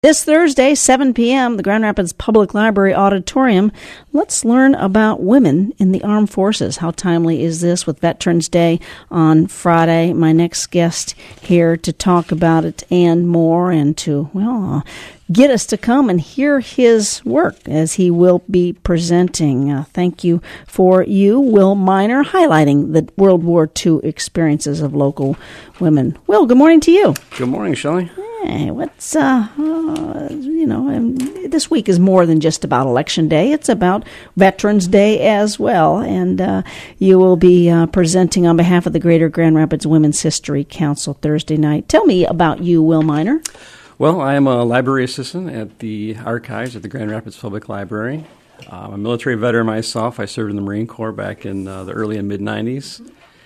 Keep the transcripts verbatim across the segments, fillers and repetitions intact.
This Thursday, seven p.m., the Grand Rapids Public Library Auditorium. Let's learn about women in the armed forces. How timely is this with Veterans Day on Friday? My next guest here to talk about it and more, and to, well, uh, get us to come and hear his work as he will be presenting. Uh, thank you for you, Will Miner, highlighting the World War Two experiences of local women. Will, good morning to you. Good morning, Shelley. Hey, what's, uh, uh, you know, um, this week is more than just about Election Day. It's about Veterans Day as well. And uh, you will be uh, presenting on behalf of the Greater Grand Rapids Women's History Council Thursday night. Tell me about you, Will Miner. Well, I am a library assistant at the archives at the Grand Rapids Public Library. Uh, I'm a military veteran myself. I served in the Marine Corps back in uh, the early and mid-nineties.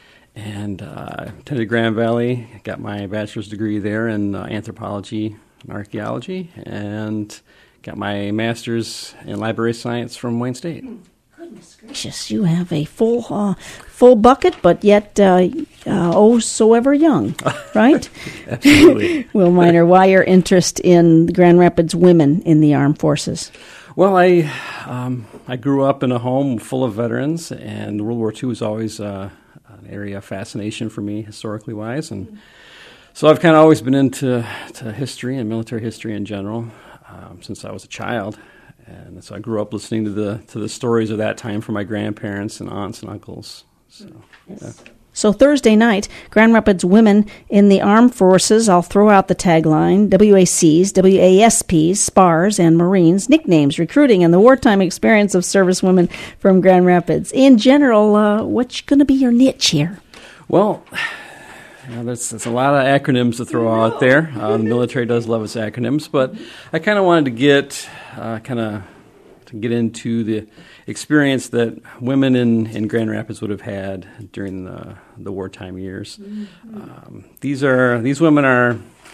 And uh, attended Grand Valley, got my bachelor's degree there in uh, anthropology and archaeology, and got my master's in library science from Wayne State. Goodness gracious, you have a full uh, full bucket, but yet uh, uh, oh so ever young, right? Absolutely. Will Miner, why your interest in Grand Rapids women in the armed forces? Well, I um, I grew up in a home full of veterans, and World War Two was always uh, an area of fascination for me, historically wise, and so I've kind of always been into to history and military history in general um, since I was a child, and so I grew up listening to the to the stories of that time from my grandparents and aunts and uncles. So, yes. Yeah. So Thursday night, Grand Rapids Women in the Armed Forces. I'll throw out the tagline: W A Cs, W A S Ps, SPARs, and Marines, nicknames, recruiting, and the wartime experience of service women from Grand Rapids. In general, uh, what's going to be your niche here? Well, you know, there's, there's a lot of acronyms to throw out there. Uh, the military does love its acronyms, but I kind of wanted to get uh, kind of to get into the experience that women in, in Grand Rapids would have had during the, the wartime years. Mm-hmm. Um, these are these women are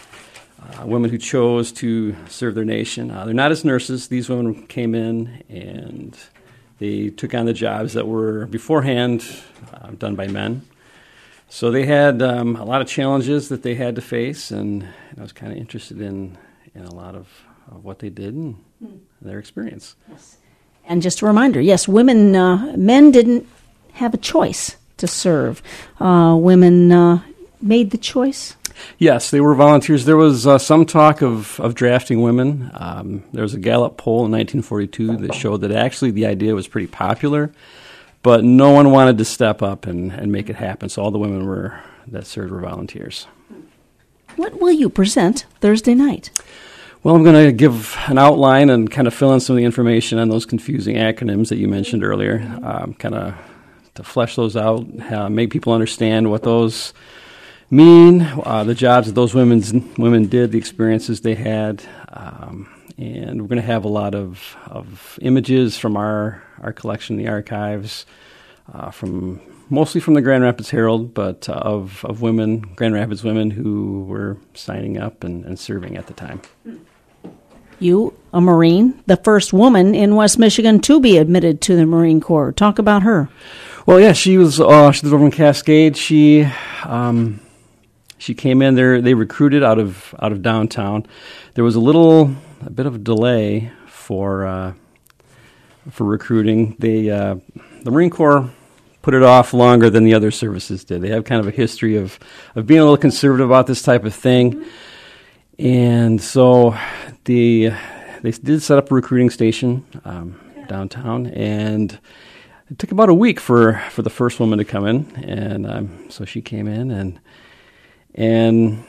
uh, women who chose to serve their nation. Uh, they're not as nurses. These women came in and they took on the jobs that were beforehand uh, done by men. So they had um, a lot of challenges that they had to face, and, and I was kind of interested in, in a lot of, of what they did and mm. their experience. Yes. And just a reminder, yes, women, uh, men didn't have a choice to serve. Uh, women uh, made the choice? Yes, they were volunteers. There was uh, some talk of, of drafting women. Um, there was a Gallup poll in nineteen forty-two that showed that actually the idea was pretty popular, but no one wanted to step up and, and make it happen, so all the women were that served were volunteers. What will you present Thursday night? Well, I'm going to give an outline and kind of fill in some of the information on those confusing acronyms that you mentioned earlier, um, kind of to flesh those out, uh, make people understand what those mean, uh, the jobs that those women's, women did, the experiences they had, um, and we're going to have a lot of, of images from our, our collection in the archives, uh, from mostly from the Grand Rapids Herald, but uh, of, of women, Grand Rapids women who were signing up and, and serving at the time. You, a Marine, the first woman in West Michigan to be admitted to the Marine Corps. Talk about her. Well, yeah, she was uh, she was over in Cascade. She um, she came in there. They recruited out of out of downtown. There was a little a bit of a delay for uh, for recruiting. They uh, the Marine Corps put it off longer than the other services did. They have kind of a history of of being a little conservative about this type of thing. Mm-hmm. And so the they did set up a recruiting station um, downtown, and it took about a week for, for the first woman to come in, and um, so she came in, and and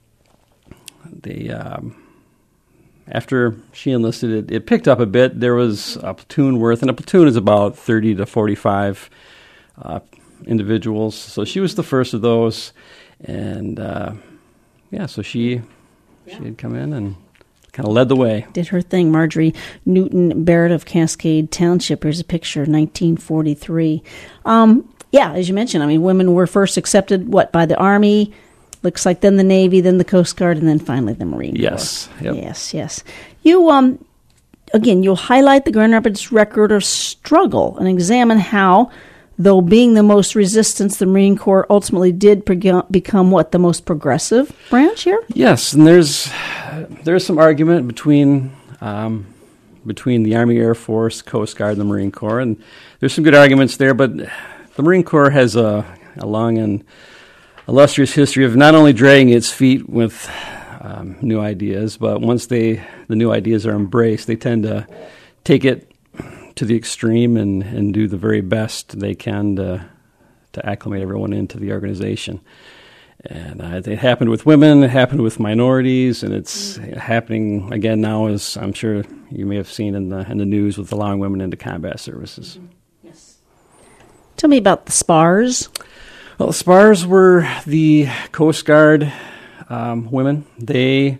they um, after she enlisted, it, it picked up a bit. There was a platoon worth, and a platoon is about thirty to forty-five uh, individuals. So she was the first of those, and uh, yeah, so she. She had come in and kind of led the way. Did her thing. Marjorie Newton Barrett of Cascade Township. Here's a picture, nineteen forty-three. Um, yeah, as you mentioned, I mean, women were first accepted, what, by the Army, looks like then the Navy, then the Coast Guard, and then finally the Marine Corps. Yes. Yep. Yes, yes. You, um, again, you'll highlight the Grand Rapids record of struggle and examine how though being the most resistant, the Marine Corps ultimately did preg- become what, the most progressive branch here? Yes, and there's there's some argument between um, between the Army, Air Force, Coast Guard, and the Marine Corps, and there's some good arguments there. But the Marine Corps has a, a long and illustrious history of not only dragging its feet with um, new ideas, but once they the new ideas are embraced, they tend to take it to the extreme and, and do the very best they can to, to acclimate everyone into the organization. And uh, it happened with women, it happened with minorities, and it's happening again now, as I'm sure you may have seen in the in the news, with allowing women into combat services. Yes. Tell me about the SPARS. Well, the SPARS were the Coast Guard um, women. They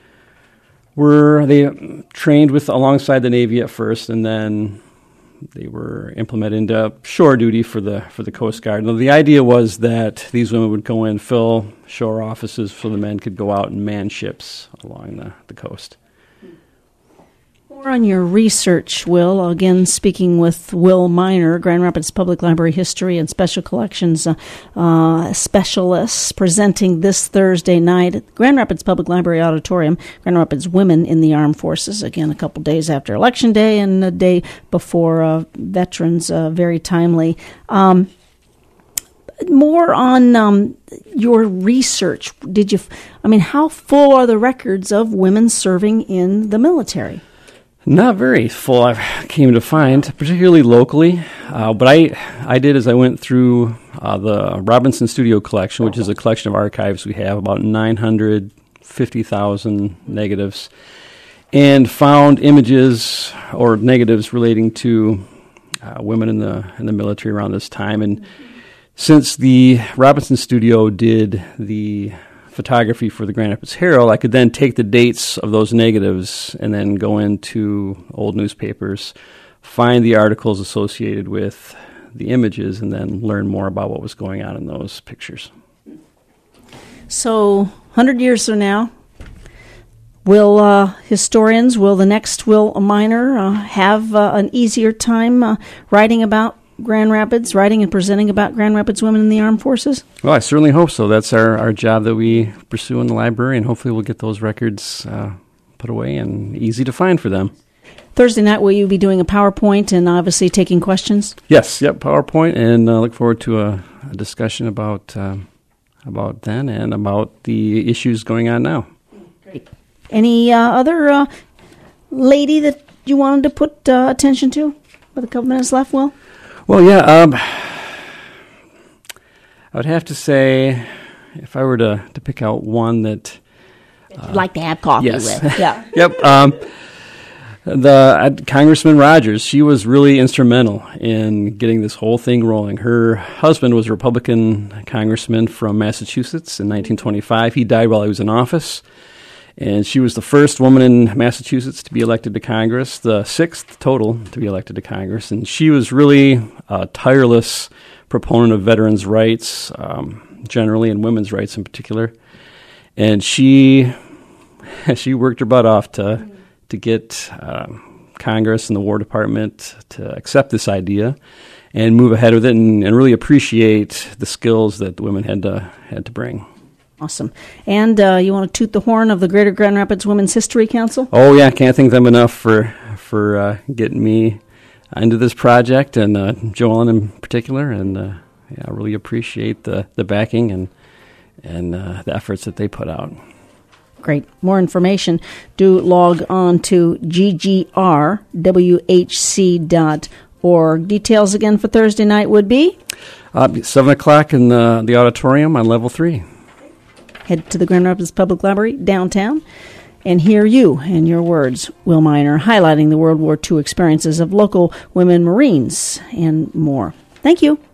were they trained with alongside the Navy at first, and then they were implemented into shore duty for the for the Coast Guard. Now, the idea was that these women would go in, fill shore offices, so the men could go out and man ships along the, the coast. More on your research, Will. Again, speaking with Will Miner, Grand Rapids Public Library History and Special Collections uh, uh, Specialists, presenting this Thursday night at Grand Rapids Public Library Auditorium, Grand Rapids Women in the Armed Forces. Again, a couple days after Election Day and a day before uh, Veterans, uh, very timely. Um, more on um, your research. Did you, I mean, how full are the records of women serving in the military? Not very full, I came to find, particularly locally. Uh, but I I did as I went through uh, the Robinson Studio Collection, which is a collection of archives we have, about nine hundred fifty thousand negatives, and found images or negatives relating to uh, women in the in the military around this time. And since the Robinson Studio did the photography for the Grand Rapids Herald, I could then take the dates of those negatives and then go into old newspapers, find the articles associated with the images, and then learn more about what was going on in those pictures. So, one hundred years from now, will uh, historians, will the next Will Miner uh, have uh, an easier time uh, writing about Grand Rapids, writing and presenting about Grand Rapids women in the armed forces? Well, I certainly hope so. That's our, our job that we pursue in the library, and hopefully we'll get those records uh, put away and easy to find for them. Thursday night, will you be doing a PowerPoint and obviously taking questions? Yes, yep, PowerPoint, and uh, look forward to a, a discussion about uh, about then and about the issues going on now. Great. Any uh, other uh, lady that you wanted to put uh, attention to with a couple minutes left, Will? Well, yeah, um, I would have to say, if I were to, to pick out one that uh, you'd like to have coffee yes. with, yeah, yep, um, the uh, Congressman Rogers. She was really instrumental in getting this whole thing rolling. Her husband was a Republican congressman from Massachusetts in nineteen twenty-five. He died while he was in office. And she was the first woman in Massachusetts to be elected to Congress, the sixth total to be elected to Congress. And she was really a tireless proponent of veterans' rights, um, generally, and women's rights in particular. And she she worked her butt off to to get um, Congress and the War Department to accept this idea and move ahead with it, and, and really appreciate the skills that the women had to had to bring. Awesome. And uh, you want to toot the horn of the Greater Grand Rapids Women's History Council? Oh, yeah. Can't thank them enough for for uh, getting me into this project, and uh, Joellen in particular. And uh, yeah, I really appreciate the, the backing and, and uh, the efforts that they put out. Great. More information, do log on to g g r w h c dot org. Details again for Thursday night would be? Uh, seven o'clock in the, the auditorium on level three. Head to the Grand Rapids Public Library downtown and hear you and your words, Will Miner, highlighting the World War Two experiences of local women Marines and more. Thank you.